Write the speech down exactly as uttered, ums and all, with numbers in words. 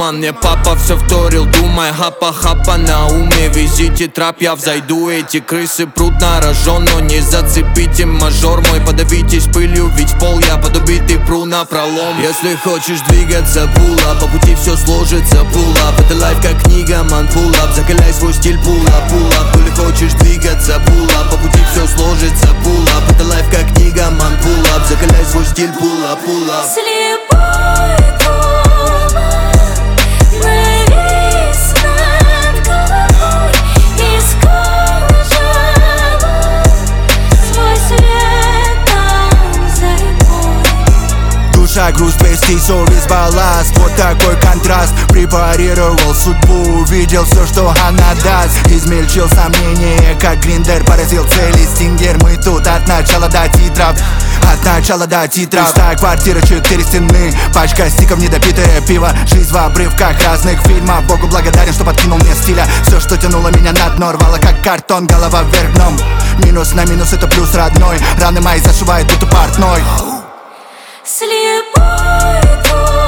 туман. Мне папа все вторил, думай, хапа-хапа на уме. Везите трап, я взойду, эти крысы прут на рожон. Но не зацепите мажор мой, подавитесь пылью, ведь в пол я под убитый пру на пролом. Если хочешь двигаться, пула, по пути все сложится, пула. Это лайф как книга, ман, пулап, закаляй свой стиль, пула, пула. То ли хочешь двигаться, пула, по пути все сложится, пула. Это лайф как книга, ман, пулап, закаляй свой стиль, пула, пула. Слепой туман навис над головой, искал живой свой свет там за рекой. Душа, грусть, вести, совесть, балласт. Вот такой контраст. Препарировал судьбу, увидел все, что она даст. Измельчил сомнения, как гриндер поразил цели. Стингер, мы тут от начала до титров. От начала до титров. Пустая квартира, четыре стены, пачка стиков, недопитое пиво. Жизнь в обрывках разных фильмов. Богу благодарен, что подкинул мне стиля. Все, что тянуло меня на дно, рвало как картон, голова вверх дном. Минус на минус, это плюс родной. Раны мои зашивает будто портной. Слепой туман